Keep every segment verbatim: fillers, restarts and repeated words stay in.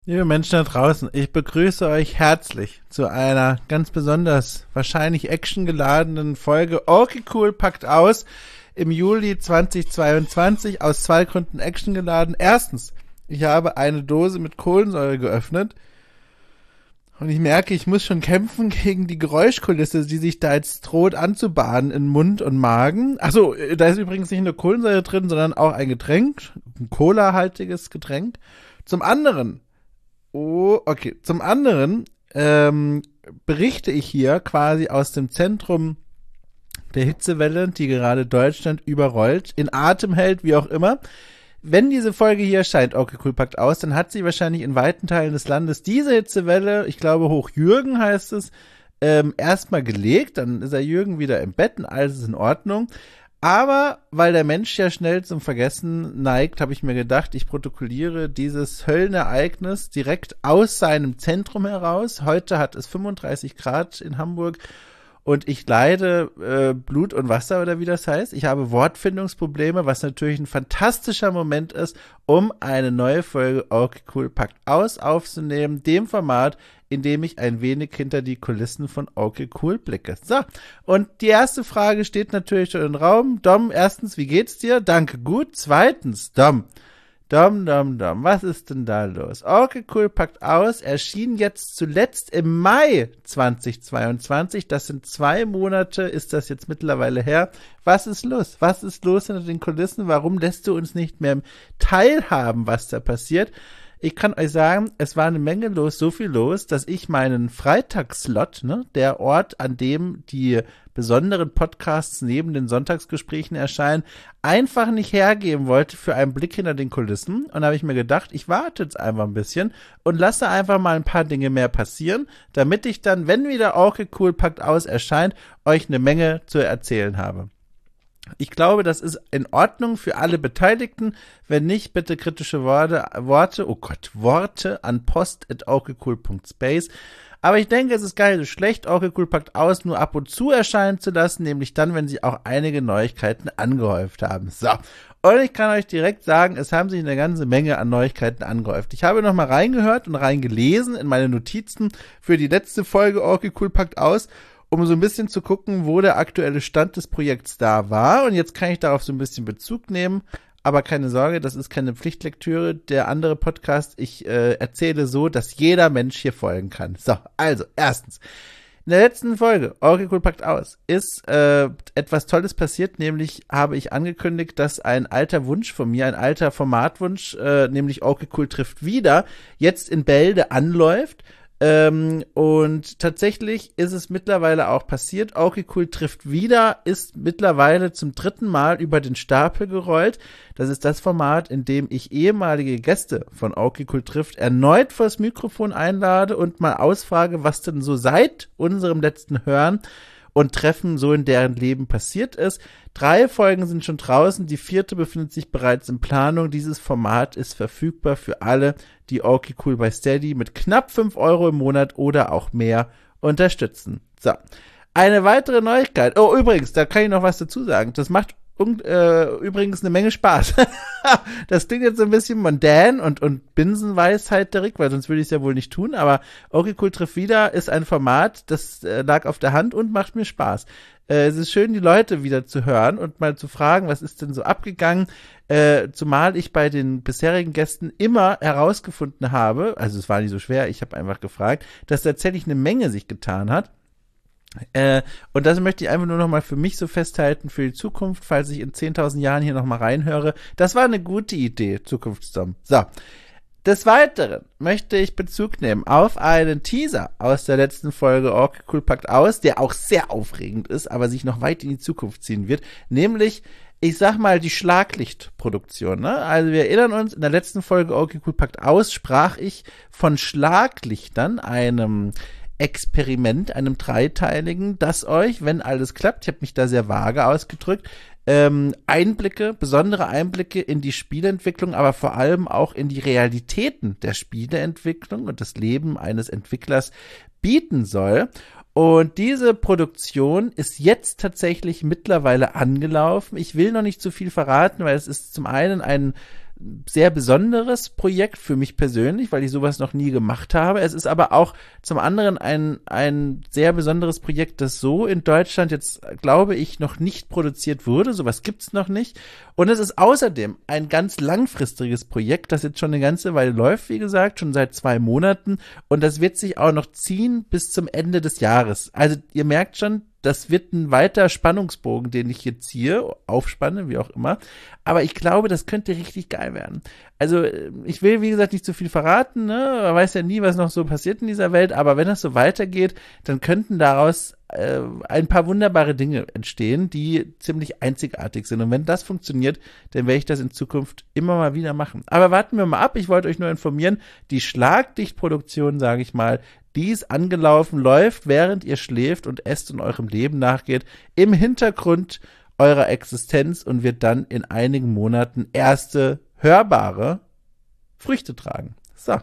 Liebe Menschen da draußen, ich begrüße euch herzlich zu einer ganz besonders wahrscheinlich actiongeladenen Folge Okay Cool packt aus im Juli zweitausendzweiundzwanzig, aus zwei Gründen actiongeladen. Erstens, ich habe eine Dose mit Kohlensäure geöffnet und ich merke, ich muss schon kämpfen gegen die Geräuschkulisse, die sich da jetzt droht anzubahnen in Mund und Magen. Achso, da ist übrigens nicht nur Kohlensäure drin, sondern auch ein Getränk, ein Cola-haltiges Getränk. Zum anderen Oh, okay. Zum anderen ähm, berichte ich hier quasi aus dem Zentrum der Hitzewelle, die gerade Deutschland überrollt, in Atem hält, wie auch immer. Wenn diese Folge hier erscheint, okay, cool, packt aus, dann hat sie wahrscheinlich in weiten Teilen des Landes diese Hitzewelle, ich glaube hoch Jürgen heißt es, ähm, erstmal gelegt. Dann ist er Jürgen wieder im Bett und alles ist in Ordnung. Aber weil der Mensch ja schnell zum Vergessen neigt, habe ich mir gedacht, ich protokolliere dieses Höllenereignis direkt aus seinem Zentrum heraus. Heute hat es fünfunddreißig Grad in Hamburg und ich leide äh, Blut und Wasser oder wie das heißt. Ich habe Wortfindungsprobleme, was natürlich ein fantastischer Moment ist, um eine neue Folge Okay Cool packt aus aufzunehmen, dem Format, indem ich ein wenig hinter die Kulissen von Okay Cool blicke. So, und die erste Frage steht natürlich schon im Raum. Dom, erstens, wie geht's dir? Danke, gut. Zweitens, Dom, Dom, Dom, Dom, was ist denn da los? Okay Cool packt aus, erschien jetzt zuletzt im Mai zweitausendzweiundzwanzig. Das sind zwei Monate, ist das jetzt mittlerweile her. Was ist los? Was ist los hinter den Kulissen? Warum lässt du uns nicht mehr teilhaben, was da passiert? Ich kann euch sagen, es war eine Menge los, so viel los, dass ich meinen Freitagsslot, ne, der Ort, an dem die besonderen Podcasts neben den Sonntagsgesprächen erscheinen, einfach nicht hergeben wollte für einen Blick hinter den Kulissen. Und da habe ich mir gedacht, ich warte jetzt einfach ein bisschen und lasse einfach mal ein paar Dinge mehr passieren, damit ich dann, wenn wieder Okay Cool packt aus erscheint, euch eine Menge zu erzählen habe. Ich glaube, das ist in Ordnung für alle Beteiligten. Wenn nicht, bitte kritische Worte, Worte, oh Gott, Worte an post at okaycool punkt space. Aber ich denke, es ist gar nicht so schlecht, Okay Cool packt aus, nur ab und zu erscheinen zu lassen, nämlich dann, wenn sie auch einige Neuigkeiten angehäuft haben. So. Und ich kann euch direkt sagen, es haben sich eine ganze Menge an Neuigkeiten angehäuft. Ich habe nochmal reingehört und reingelesen in meine Notizen für die letzte Folge Okay Cool packt aus, um so ein bisschen zu gucken, wo der aktuelle Stand des Projekts da war. Und jetzt kann ich darauf so ein bisschen Bezug nehmen. Aber keine Sorge, das ist keine Pflichtlektüre. Der andere Podcast, ich äh, erzähle so, dass jeder Mensch hier folgen kann. So, also, erstens. In der letzten Folge, Okay Cool packt aus, ist äh, etwas Tolles passiert, nämlich habe ich angekündigt, dass ein alter Wunsch von mir, ein alter Formatwunsch, äh, nämlich Okay Cool trifft wieder, jetzt in Bälde anläuft. Ähm, und tatsächlich ist es mittlerweile auch passiert. Okay Cool trifft wieder, ist mittlerweile zum dritten Mal über den Stapel gerollt. Das ist das Format, in dem ich ehemalige Gäste von Okay Cool trifft erneut vors Mikrofon einlade und mal ausfrage, was denn so seit unserem letzten Hören und Treffen so in deren Leben passiert ist. Drei Folgen sind schon draußen, die vierte befindet sich bereits in Planung. Dieses Format ist verfügbar für alle, die Okay Cool bei Steady mit knapp fünf Euro im Monat oder auch mehr unterstützen. So, eine weitere Neuigkeit. Oh, übrigens, da kann ich noch was dazu sagen. Das macht und, äh, übrigens eine Menge Spaß. Das klingt jetzt so ein bisschen mondän und, und binsenweisheiterig, weil sonst würde ich es ja wohl nicht tun, aber Okay Cool trifft wieder ist ein Format, das äh, lag auf der Hand und macht mir Spaß. Äh, es ist schön, die Leute wieder zu hören und mal zu fragen, was ist denn so abgegangen, äh, zumal ich bei den bisherigen Gästen immer herausgefunden habe, also es war nicht so schwer, ich habe einfach gefragt, dass tatsächlich eine Menge sich getan hat. Äh, und das möchte ich einfach nur noch mal für mich so festhalten, für die Zukunft, falls ich in zehntausend Jahren hier noch mal reinhöre. Das war eine gute Idee, Zukunftsdom. So, des Weiteren möchte ich Bezug nehmen auf einen Teaser aus der letzten Folge Okay Cool packt aus, der auch sehr aufregend ist, aber sich noch weit in die Zukunft ziehen wird, nämlich, ich sag mal, die Schlaglichtproduktion. Ne? Also wir erinnern uns, in der letzten Folge Okay Cool packt aus sprach ich von Schlaglichtern, einem Experiment, einem dreiteiligen, das euch, wenn alles klappt, ich habe mich da sehr vage ausgedrückt, ähm, Einblicke, besondere Einblicke in die Spieleentwicklung, aber vor allem auch in die Realitäten der Spieleentwicklung und das Leben eines Entwicklers bieten soll. Und diese Produktion ist jetzt tatsächlich mittlerweile angelaufen. Ich will noch nicht zu viel verraten, weil es ist zum einen ein sehr besonderes Projekt für mich persönlich, weil ich sowas noch nie gemacht habe. Es ist aber auch zum anderen ein, ein sehr besonderes Projekt, das so in Deutschland jetzt, glaube ich, noch nicht produziert wurde. Sowas gibt's noch nicht. Und es ist außerdem ein ganz langfristiges Projekt, das jetzt schon eine ganze Weile läuft, wie gesagt, schon seit zwei Monaten. Und das wird sich auch noch ziehen bis zum Ende des Jahres. Also ihr merkt schon, das wird ein weiter Spannungsbogen, den ich hier ziehe, aufspanne, wie auch immer. Aber ich glaube, das könnte richtig geil werden. Also ich will, wie gesagt, nicht zu viel verraten, ne? Man weiß ja nie, was noch so passiert in dieser Welt. Aber wenn das so weitergeht, dann könnten daraus äh, ein paar wunderbare Dinge entstehen, die ziemlich einzigartig sind. Und wenn das funktioniert, dann werde ich das in Zukunft immer mal wieder machen. Aber warten wir mal ab. Ich wollte euch nur informieren, die Schlagdichtproduktion, sage ich mal, die ist angelaufen, läuft, während ihr schläft und esst und eurem Leben nachgeht, im Hintergrund eurer Existenz und wird dann in einigen Monaten erste hörbare Früchte tragen. So.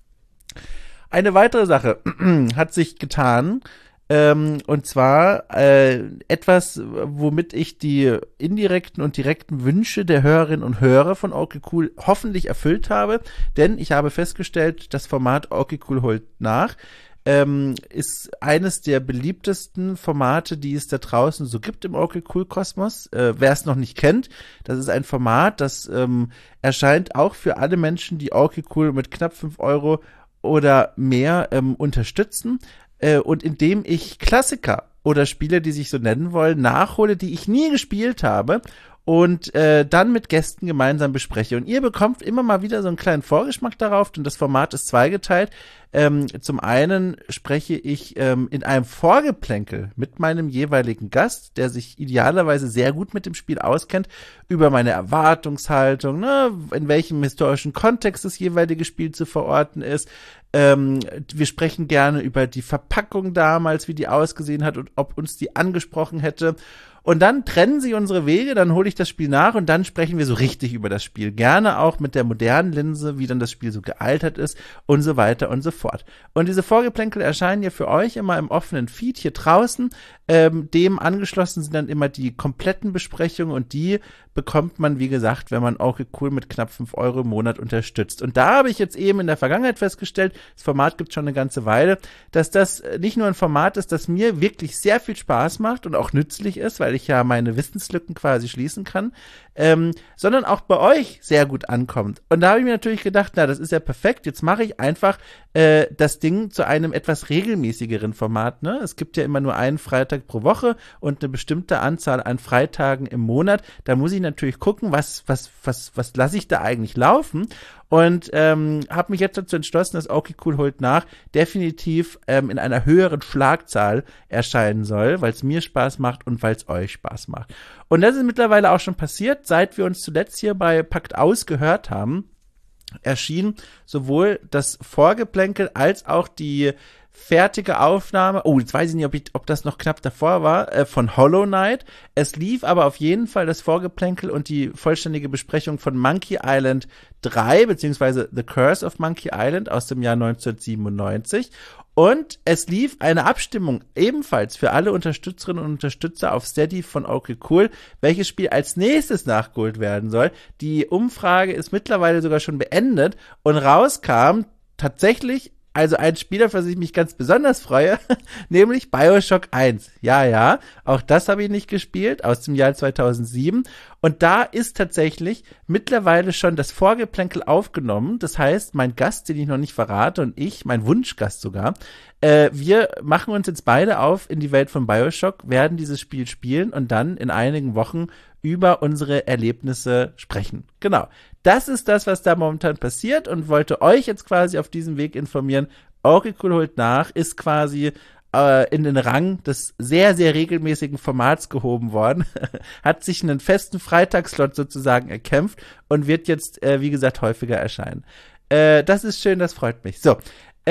Eine weitere Sache hat sich getan, ähm, und zwar äh, etwas, womit ich die indirekten und direkten Wünsche der Hörerinnen und Hörer von Okay Cool hoffentlich erfüllt habe, denn ich habe festgestellt, das Format Okay Cool holt nach. Ähm, ist eines der beliebtesten Formate, die es da draußen so gibt im Okay Cool Kosmos. Äh, wer es noch nicht kennt, das ist ein Format, das ähm, erscheint auch für alle Menschen, die Okay Cool mit knapp fünf Euro oder mehr ähm, unterstützen, äh, und indem ich Klassiker oder Spiele, die sich so nennen wollen, nachhole, die ich nie gespielt habe und äh, dann mit Gästen gemeinsam bespreche. Und ihr bekommt immer mal wieder so einen kleinen Vorgeschmack darauf, denn das Format ist zweigeteilt. Ähm, zum einen spreche ich ähm, in einem Vorgeplänkel mit meinem jeweiligen Gast, der sich idealerweise sehr gut mit dem Spiel auskennt, über meine Erwartungshaltung, ne, in welchem historischen Kontext das jeweilige Spiel zu verorten ist. Ähm, wir sprechen gerne über die Verpackung damals, wie die ausgesehen hat und ob uns die angesprochen hätte. Und dann trennen sie unsere Wege, dann hole ich das Spiel nach und dann sprechen wir so richtig über das Spiel. Gerne auch mit der modernen Linse, wie dann das Spiel so gealtert ist und so weiter und so fort. Und diese Vorgeplänkel erscheinen ja für euch immer im offenen Feed hier draußen. Ähm, dem angeschlossen sind dann immer die kompletten Besprechungen und die bekommt man, wie gesagt, wenn man Okay Cool mit knapp fünf Euro im Monat unterstützt. Und da habe ich jetzt eben in der Vergangenheit festgestellt, das Format gibt schon eine ganze Weile, dass das nicht nur ein Format ist, das mir wirklich sehr viel Spaß macht und auch nützlich ist, weil ich ja meine Wissenslücken quasi schließen kann, ähm, sondern auch bei euch sehr gut ankommt. Und da habe ich mir natürlich gedacht, na, das ist ja perfekt, jetzt mache ich einfach äh, das Ding zu einem etwas regelmäßigeren Format, ne? Es gibt ja immer nur einen Freitag pro Woche und eine bestimmte Anzahl an Freitagen im Monat. Da muss ich natürlich gucken, was, was, was, was lasse ich da eigentlich laufen? Und ähm, habe mich jetzt dazu entschlossen, dass Okay Cool holt nach definitiv ähm, in einer höheren Schlagzahl erscheinen soll, weil es mir Spaß macht und weil es euch Spaß macht. Und das ist mittlerweile auch schon passiert, seit wir uns zuletzt hier bei Packt aus gehört haben, erschien sowohl das Vorgeplänkel als auch die fertige Aufnahme, oh, jetzt weiß ich nicht, ob, ich, ob das noch knapp davor war, äh, von Hollow Knight. Es lief aber auf jeden Fall das Vorgeplänkel und die vollständige Besprechung von Monkey Island drei, beziehungsweise The Curse of Monkey Island aus dem Jahr neunzehnhundertsiebenundneunzig. Und es lief eine Abstimmung ebenfalls für alle Unterstützerinnen und Unterstützer auf Steady von Okay Cool, welches Spiel als nächstes nachgeholt werden soll. Die Umfrage ist mittlerweile sogar schon beendet und rauskam tatsächlich also ein Spiel, auf das ich mich ganz besonders freue, nämlich BioShock eins. Ja, ja, auch das habe ich nicht gespielt, aus dem Jahr zweitausendsieben. Und da ist tatsächlich mittlerweile schon das Vorgeplänkel aufgenommen. Das heißt, mein Gast, den ich noch nicht verrate, und ich, mein Wunschgast sogar, äh, wir machen uns jetzt beide auf in die Welt von BioShock, werden dieses Spiel spielen und dann in einigen Wochen über unsere Erlebnisse sprechen. Genau. Das ist das, was da momentan passiert und wollte euch jetzt quasi auf diesem Weg informieren. Okay Cool holt nach, ist quasi äh, in den Rang des sehr, sehr regelmäßigen Formats gehoben worden, hat sich einen festen Freitagsslot sozusagen erkämpft und wird jetzt, äh, wie gesagt, häufiger erscheinen. Äh, das ist schön, das freut mich. So,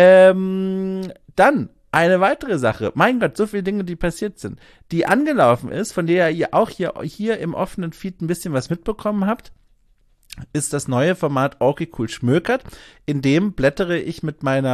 ähm, dann eine weitere Sache, mein Gott, so viele Dinge, die passiert sind, die angelaufen ist, von der ihr auch hier, hier im offenen Feed ein bisschen was mitbekommen habt, ist das neue Format Okay Cool schmökert. In dem blättere ich mit meiner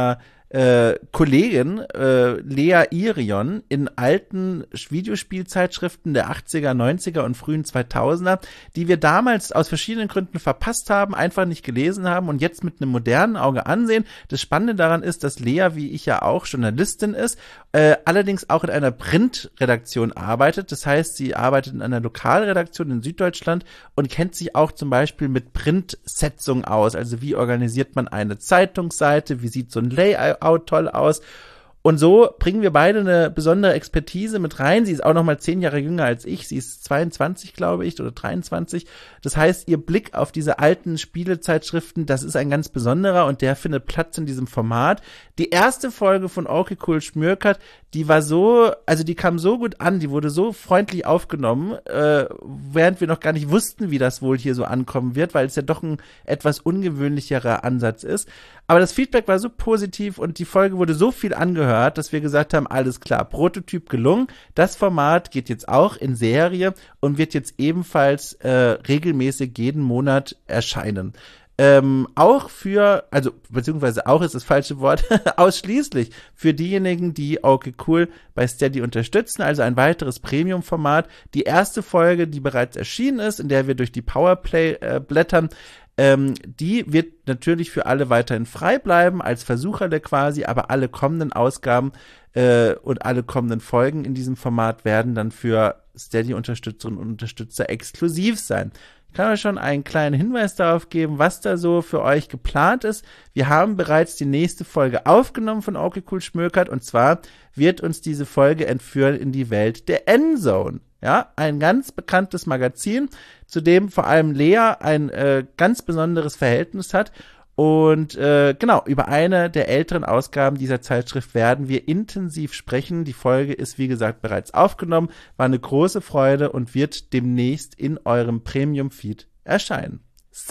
äh, Kollegin äh, Lea Irion in alten Videospielzeitschriften der achtziger, neunziger und frühen zweitausender, die wir damals aus verschiedenen Gründen verpasst haben, einfach nicht gelesen haben und jetzt mit einem modernen Auge ansehen. Das Spannende daran ist, dass Lea, wie ich ja auch, Journalistin ist, äh, allerdings auch in einer Printredaktion arbeitet. Das heißt, sie arbeitet in einer Lokalredaktion in Süddeutschland und kennt sich auch zum Beispiel mit Printsetzung aus. Also wie organisiert man eine Zeitungsseite, wie sieht so ein Layout toll aus. Und so bringen wir beide eine besondere Expertise mit rein. Sie ist auch noch mal zehn Jahre jünger als ich. Sie ist zweiundzwanzig, glaube ich, oder dreiundzwanzig. Das heißt, ihr Blick auf diese alten Spielezeitschriften, das ist ein ganz besonderer und der findet Platz in diesem Format. Die erste Folge von Okay Cool Schmökert, die war so, also die kam so gut an, die wurde so freundlich aufgenommen, äh, während wir noch gar nicht wussten, wie das wohl hier so ankommen wird, weil es ja doch ein etwas ungewöhnlicherer Ansatz ist. Aber das Feedback war so positiv und die Folge wurde so viel angehört, dass wir gesagt haben, alles klar, Prototyp gelungen. Das Format geht jetzt auch in Serie und wird jetzt ebenfalls äh, regelmäßig jeden Monat erscheinen. Ähm, auch für, also beziehungsweise auch ist das falsche Wort, ausschließlich für diejenigen, die Okay Cool bei Steady unterstützen, also ein weiteres Premium-Format. Die erste Folge, die bereits erschienen ist, in der wir durch die Powerplay äh, blättern, Ähm, die wird natürlich für alle weiterhin frei bleiben, als Versucherle quasi, aber alle kommenden Ausgaben äh, und alle kommenden Folgen in diesem Format werden dann für Steady-Unterstützerinnen und Unterstützer exklusiv sein. Ich kann euch schon einen kleinen Hinweis darauf geben, was da so für euch geplant ist. Wir haben bereits die nächste Folge aufgenommen von Okay Cool Schmökert und zwar wird uns diese Folge entführen in die Welt der Endzone. Ja, ein ganz bekanntes Magazin, zu dem vor allem Lea ein äh, ganz besonderes Verhältnis hat. Und äh, genau, über eine der älteren Ausgaben dieser Zeitschrift werden wir intensiv sprechen. Die Folge ist, wie gesagt, bereits aufgenommen, war eine große Freude und wird demnächst in eurem Premium-Feed erscheinen. So,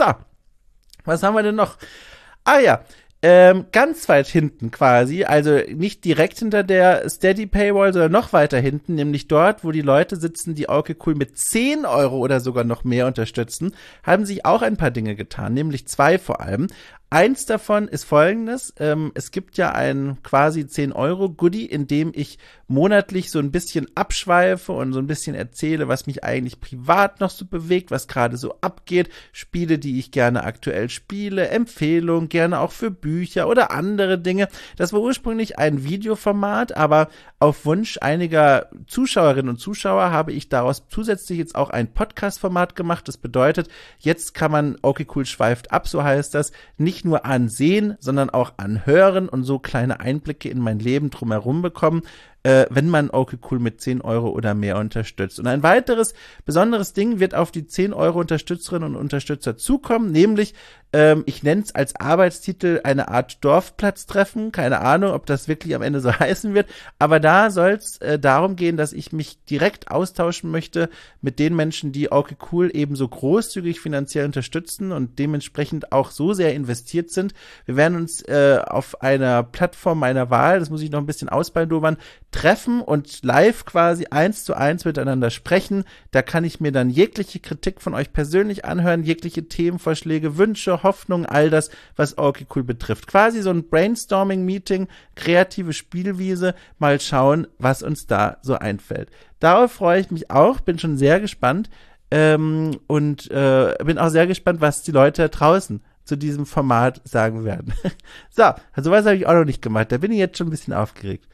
was haben wir denn noch? Ah ja, Ähm, ganz weit hinten quasi, also nicht direkt hinter der Steady Paywall, sondern noch weiter hinten, nämlich dort, wo die Leute sitzen, die Okay Cool mit zehn Euro oder sogar noch mehr unterstützen, haben sich auch ein paar Dinge getan, nämlich zwei vor allem. Eins davon ist folgendes, ähm, es gibt ja ein quasi zehn Euro Goodie, in dem ich monatlich so ein bisschen abschweife und so ein bisschen erzähle, was mich eigentlich privat noch so bewegt, was gerade so abgeht, Spiele, die ich gerne aktuell spiele, Empfehlungen, gerne auch für Bücher oder andere Dinge. Das war ursprünglich ein Videoformat, aber auf Wunsch einiger Zuschauerinnen und Zuschauer habe ich daraus zusätzlich jetzt auch ein Podcast-Format gemacht. Das bedeutet, jetzt kann man Okay Cool schweift ab, so heißt das, nicht nur ansehen, sondern auch anhören und so kleine Einblicke in mein Leben drumherum bekommen, äh, wenn man Okay Cool mit zehn Euro oder mehr unterstützt. Und ein weiteres besonderes Ding wird auf die zehn Euro Unterstützerinnen und Unterstützer zukommen, nämlich, ähm, ich nenne es als Arbeitstitel eine Art Dorfplatztreffen, keine Ahnung, ob das wirklich am Ende so heißen wird, aber da soll es äh, darum gehen, dass ich mich direkt austauschen möchte mit den Menschen, die Okay Cool ebenso großzügig finanziell unterstützen und dementsprechend auch so sehr investiert sind. Wir werden uns äh, auf einer Plattform meiner Wahl, das muss ich noch ein bisschen ausbaldowern, treffen und live quasi eins zu eins miteinander sprechen. Da kann ich mir dann jegliche Kritik von euch persönlich anhören, jegliche Themenvorschläge, Wünsche, Hoffnungen, all das, was Okay Cool betrifft. Quasi so ein Brainstorming-Meeting, kreative Spielwiese, mal schauen, was uns da so einfällt. Darauf freue ich mich auch, bin schon sehr gespannt ähm, und äh, bin auch sehr gespannt, was die Leute da draußen zu diesem Format sagen werden. So, sowas habe ich auch noch nicht gemacht, da bin ich jetzt schon ein bisschen aufgeregt.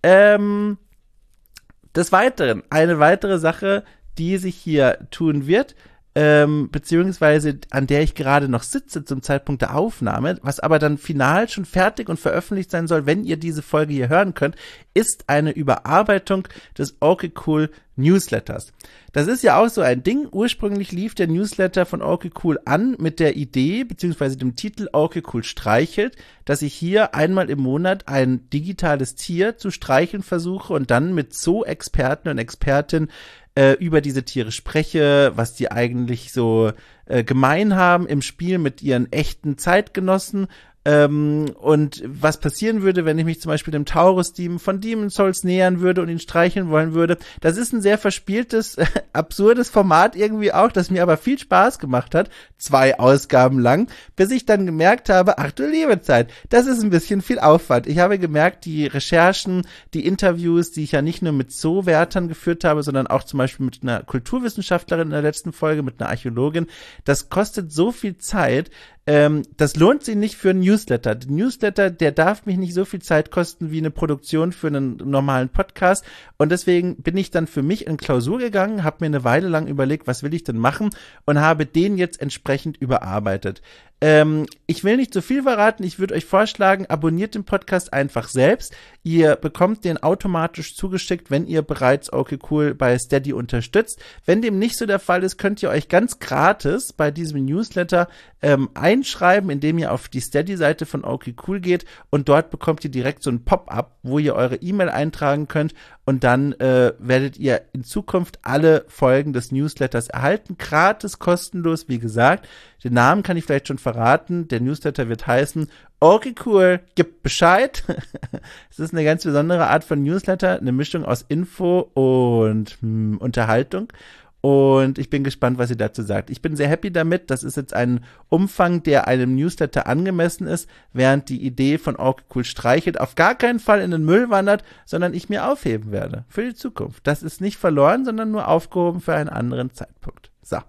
Ähm, des Weiteren, eine weitere Sache, die sich hier tun wird, ähm, beziehungsweise an der ich gerade noch sitze zum Zeitpunkt der Aufnahme, was aber dann final schon fertig und veröffentlicht sein soll, wenn ihr diese Folge hier hören könnt, ist eine Überarbeitung des Okay Cool Newsletters. Das ist ja auch so ein Ding. Ursprünglich lief der Newsletter von Okay Cool an mit der Idee, beziehungsweise dem Titel Okay Cool streichelt, dass ich hier einmal im Monat ein digitales Tier zu streicheln versuche und dann mit Zoo-Experten und Expertinnen äh, über diese Tiere spreche, was die eigentlich so äh, gemein haben im Spiel mit ihren echten Zeitgenossen Ähm, und was passieren würde, wenn ich mich zum Beispiel dem Taurus-Team von Demon's Souls nähern würde und ihn streicheln wollen würde. Das ist ein sehr verspieltes, absurdes Format irgendwie auch, das mir aber viel Spaß gemacht hat, zwei Ausgaben lang, bis ich dann gemerkt habe, ach du liebe Zeit, das ist ein bisschen viel Aufwand. Ich habe gemerkt, die Recherchen, die Interviews, die ich ja nicht nur mit Zoowärtern geführt habe, sondern auch zum Beispiel mit einer Kulturwissenschaftlerin in der letzten Folge, mit einer Archäologin, das kostet so viel Zeit, ähm, das lohnt sich nicht für einen Newsletter. Der Newsletter, der darf mich nicht so viel Zeit kosten wie eine Produktion für einen normalen Podcast und deswegen bin ich dann für mich in Klausur gegangen, habe mir eine Weile lang überlegt, was will ich denn machen und habe den jetzt entsprechend überarbeitet. Ähm, ich will nicht zu viel verraten, ich würde euch vorschlagen, abonniert den Podcast einfach selbst. Ihr bekommt den automatisch zugeschickt, wenn ihr bereits Okay Cool bei Steady unterstützt. Wenn dem nicht so der Fall ist, könnt ihr euch ganz gratis bei diesem Newsletter ähm, einschreiben, indem ihr auf die Steady-Seite von Okay Cool geht und dort bekommt ihr direkt so ein Pop-up, wo ihr eure E-Mail eintragen könnt und dann äh, werdet ihr in Zukunft alle Folgen des Newsletters erhalten, gratis, kostenlos, wie gesagt. Den Namen kann ich vielleicht schon verraten. Der Newsletter wird heißen Okay Cool, gib Bescheid. Es ist eine ganz besondere Art von Newsletter, eine Mischung aus Info und hm, Unterhaltung. Und ich bin gespannt, was ihr dazu sagt. Ich bin sehr happy damit. Das ist jetzt ein Umfang, der einem Newsletter angemessen ist, während die Idee von Okay Cool streichelt auf gar keinen Fall in den Müll wandert, sondern ich mir aufheben werde für die Zukunft. Das ist nicht verloren, sondern nur aufgehoben für einen anderen Zeitpunkt. So.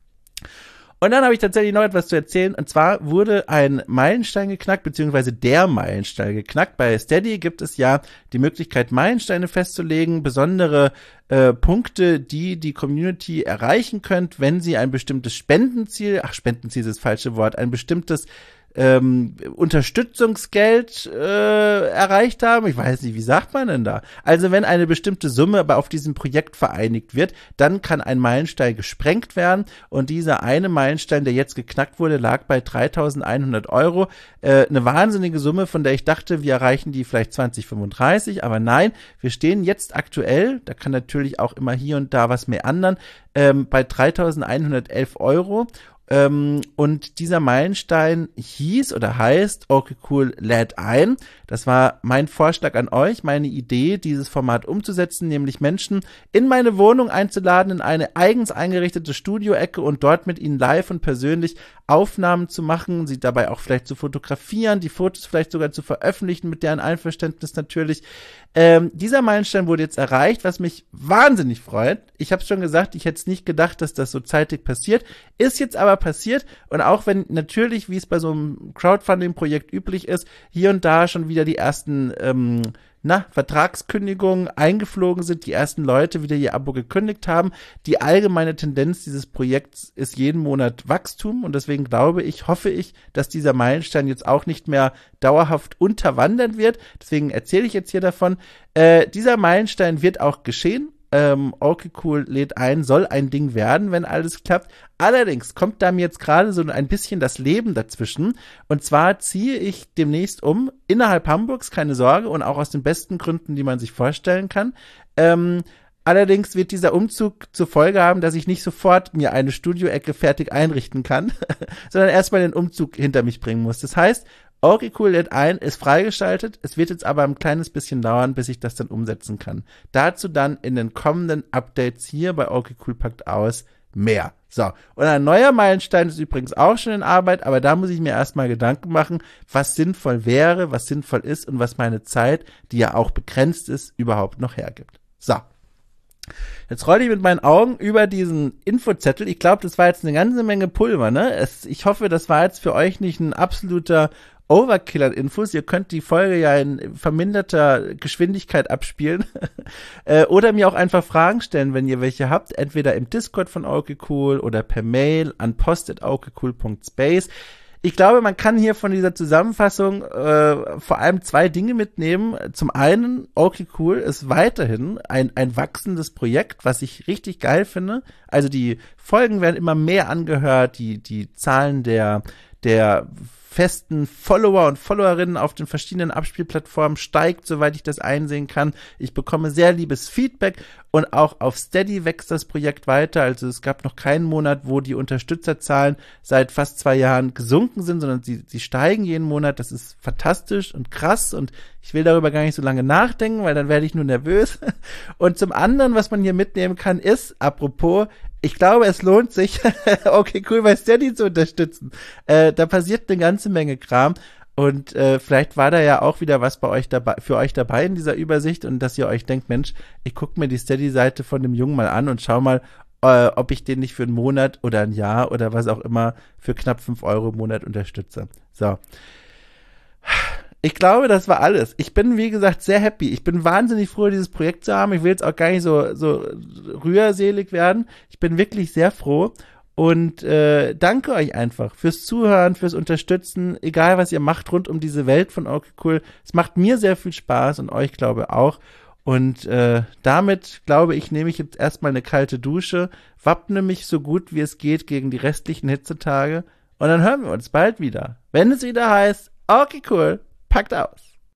Und dann habe ich tatsächlich noch etwas zu erzählen. Und zwar wurde ein Meilenstein geknackt, beziehungsweise der Meilenstein geknackt. Bei Steady gibt es ja die Möglichkeit, Meilensteine festzulegen, besondere äh, Punkte, die die Community erreichen könnt, wenn sie ein bestimmtes Spendenziel, ach, Spendenziel ist das falsche Wort, ein bestimmtes ähm, Unterstützungsgeld äh, erreicht haben. Ich weiß nicht, wie sagt man denn da? Also wenn eine bestimmte Summe aber auf diesem Projekt vereinigt wird, dann kann ein Meilenstein gesprengt werden und dieser eine Meilenstein, der jetzt geknackt wurde, lag bei dreitausendeinhundert Euro. Äh, eine wahnsinnige Summe, von der ich dachte, wir erreichen die vielleicht zwanzig fünfunddreißig, aber nein, wir stehen jetzt aktuell, da kann natürlich auch immer hier und da was mehr anderen, ähm, bei dreitausendeinhundertelf Euro. Ähm, und dieser Meilenstein hieß oder heißt Okay Cool lädt ein. Das war mein Vorschlag an euch, meine Idee, dieses Format umzusetzen, nämlich Menschen in meine Wohnung einzuladen, in eine eigens eingerichtete Studioecke und dort mit ihnen live und persönlich Aufnahmen zu machen, sie dabei auch vielleicht zu fotografieren, die Fotos vielleicht sogar zu veröffentlichen, mit deren Einverständnis natürlich. Ähm, dieser Meilenstein wurde jetzt erreicht, was mich wahnsinnig freut. Ich habe schon gesagt, ich hätte es nicht gedacht, dass das so zeitig passiert. Ist jetzt aber passiert und auch wenn natürlich, wie es bei so einem Crowdfunding-Projekt üblich ist, hier und da schon wieder die ersten ähm, na, Vertragskündigungen eingeflogen sind, die ersten Leute wieder ihr Abo gekündigt haben. Die allgemeine Tendenz dieses Projekts ist jeden Monat Wachstum und deswegen glaube ich, hoffe ich, dass dieser Meilenstein jetzt auch nicht mehr dauerhaft unterwandert wird. Deswegen erzähle ich jetzt hier davon. Äh, dieser Meilenstein wird auch geschehen. Ähm, Okay Cool lädt ein, soll ein Ding werden, wenn alles klappt. Allerdings kommt da mir jetzt gerade so ein bisschen das Leben dazwischen. Und zwar ziehe ich demnächst um, innerhalb Hamburgs, keine Sorge, und auch aus den besten Gründen, die man sich vorstellen kann. Ähm, allerdings wird dieser Umzug zur Folge haben, dass ich nicht sofort mir eine Studioecke fertig einrichten kann, sondern erstmal den Umzug hinter mich bringen muss. Das heißt, Okay Cool lädt ein, ist freigeschaltet. Es wird jetzt aber ein kleines bisschen dauern, bis ich das dann umsetzen kann. Dazu dann in den kommenden Updates hier bei Okay Cool packt aus mehr. So, und ein neuer Meilenstein ist übrigens auch schon in Arbeit, aber da muss ich mir erstmal Gedanken machen, was sinnvoll wäre, was sinnvoll ist und was meine Zeit, die ja auch begrenzt ist, überhaupt noch hergibt. So. Jetzt rolle ich mit meinen Augen über diesen Infozettel. Ich glaube, das war jetzt eine ganze Menge Pulver, ne? Es, ich hoffe, das war jetzt für euch nicht ein absoluter Overkill an Infos. Ihr könnt die Folge ja in verminderter Geschwindigkeit abspielen äh, oder mir auch einfach Fragen stellen, wenn ihr welche habt, entweder im Discord von Okay Cool oder per Mail an post at okecool punkt space. Ich glaube, man kann hier von dieser Zusammenfassung äh, vor allem zwei Dinge mitnehmen. Zum einen, Okay Cool ist weiterhin ein, ein wachsendes Projekt, was ich richtig geil finde. Also die Folgen werden immer mehr angehört, die, die Zahlen der, der festen Follower und Followerinnen auf den verschiedenen Abspielplattformen steigt, soweit ich das einsehen kann. Ich bekomme sehr liebes Feedback und auch auf Steady wächst das Projekt weiter. Also es gab noch keinen Monat, wo die Unterstützerzahlen seit fast zwei Jahren gesunken sind, sondern sie, sie steigen jeden Monat. Das ist fantastisch und krass und ich will darüber gar nicht so lange nachdenken, weil dann werde ich nur nervös. Und zum anderen, was man hier mitnehmen kann, ist, apropos, ich glaube, es lohnt sich, okay, cool, bei Steady zu unterstützen. Äh, da passiert eine ganze Menge Kram und äh, vielleicht war da ja auch wieder was bei euch dabei, für euch dabei in dieser Übersicht und dass ihr euch denkt, Mensch, ich gucke mir die Steady-Seite von dem Jungen mal an und schau mal, äh, ob ich den nicht für einen Monat oder ein Jahr oder was auch immer für knapp fünf Euro im Monat unterstütze. So. Ich glaube, das war alles. Ich bin, wie gesagt, sehr happy. Ich bin wahnsinnig froh, dieses Projekt zu haben. Ich will jetzt auch gar nicht so, so rührselig werden. Ich bin wirklich sehr froh und äh, danke euch einfach fürs Zuhören, fürs Unterstützen, egal was ihr macht rund um diese Welt von Okay Cool. Es macht mir sehr viel Spaß und euch, glaube auch. Und äh, damit, glaube ich, nehme ich jetzt erstmal eine kalte Dusche, wappne mich so gut wie es geht gegen die restlichen Hitzetage und dann hören wir uns bald wieder, wenn es wieder heißt, Okay Cool, packt aus.